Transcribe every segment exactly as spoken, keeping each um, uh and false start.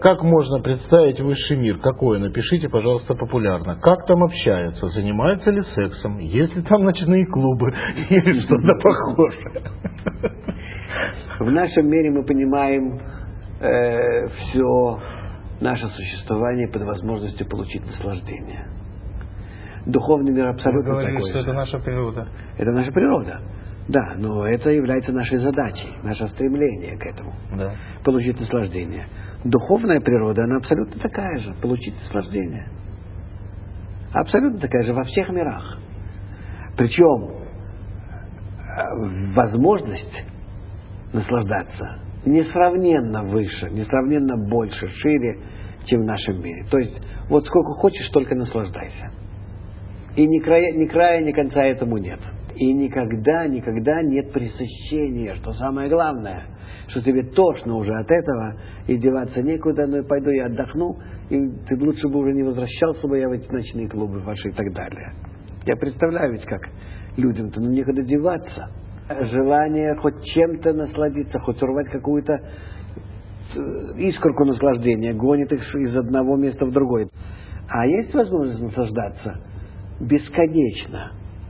как можно представить высший мир? Какой? Напишите, пожалуйста, популярно. Как там общаются? Занимаются ли сексом? Есть ли там ночные клубы? Или что-то похожее? В нашем мире мы понимаем э, все наше существование под возможностью получить наслаждение. Духовный мир абсолютно Вы говорили, такой что же. это наша природа. Это наша природа. Да, но это является нашей задачей, наше стремление к этому. Да. Получить наслаждение. Духовная природа, она абсолютно такая же. Получить наслаждение. Абсолютно такая же во всех мирах. Причем возможность наслаждаться несравненно выше, несравненно больше, шире, чем в нашем мире. То есть, вот сколько хочешь, только наслаждайся. И ни края, ни края, ни конца этому нет. И никогда, никогда нет пресыщения, что самое главное, что тебе тошно уже от этого, и деваться некуда, ну и пойду я отдохну, и ты лучше бы уже не возвращался бы я в эти ночные клубы ваши и так далее. Я представляю ведь, как людям-то ну, некуда деваться. Желание хоть чем-то насладиться, хоть урвать какую-то искорку наслаждения, гонит их из одного места в другое. А есть возможность наслаждаться бесконечно,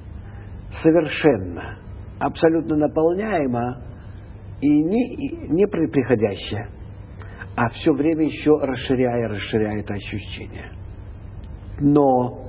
совершенно, абсолютно наполняемо и не, не приходящее, а все время еще расширяя, расширяя это ощущение. Но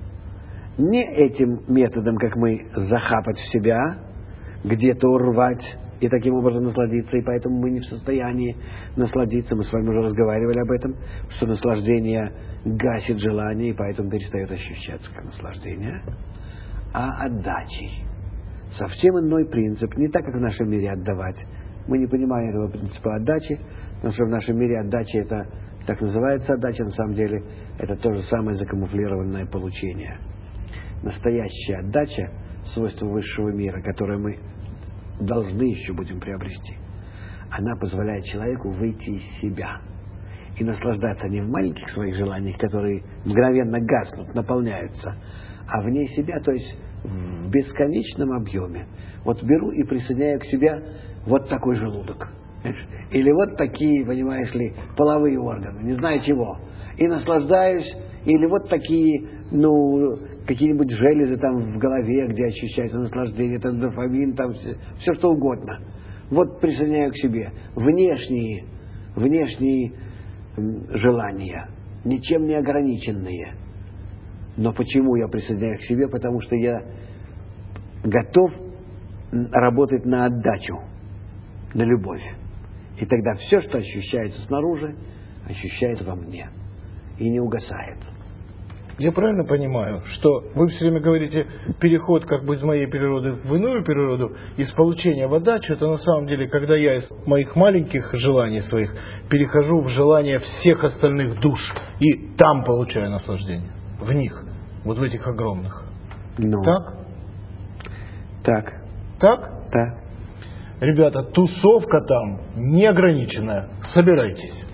не этим методом, как мы захапать в себя, где-то урвать и таким образом насладиться, и поэтому мы не в состоянии насладиться. Мы с вами уже разговаривали об этом, что наслаждение гасит желание, и поэтому перестает ощущаться как наслаждение, а отдачей. Совсем иной принцип, не так, как в нашем мире отдавать. Мы не понимаем этого принципа отдачи, потому что в нашем мире отдача это, так называется отдача, на самом деле это то же самое закамуфлированное получение. Настоящая отдача, свойство высшего мира, которое мы должны еще будем приобрести, она позволяет человеку выйти из себя и наслаждаться не в маленьких своих желаниях, которые мгновенно гаснут, наполняются, а вне себя, то есть в бесконечном объеме. Вот беру и присоединяю к себе вот такой желудок. Или вот такие, понимаешь ли, половые органы, не знаю чего. И наслаждаюсь, или вот такие, ну, какие-нибудь железы там в голове, где ощущается наслаждение, там дофамин, там все, все что угодно. Вот присоединяю к себе внешние, внешние желания, ничем не ограниченные. Но почему я присоединяю к себе? Потому что я готов работать на отдачу, на любовь. И тогда все, что ощущается снаружи, ощущается во мне. И не угасает. Я правильно понимаю, что вы все время говорите, переход как бы из моей природы в иную природу, из получения в отдачу, это на самом деле, когда я из моих маленьких желаний своих перехожу в желания всех остальных душ, и там получаю наслаждение, в них, вот в этих огромных. Ну, так? Так. Так? Так. Ребята, тусовка там неограниченная, собирайтесь.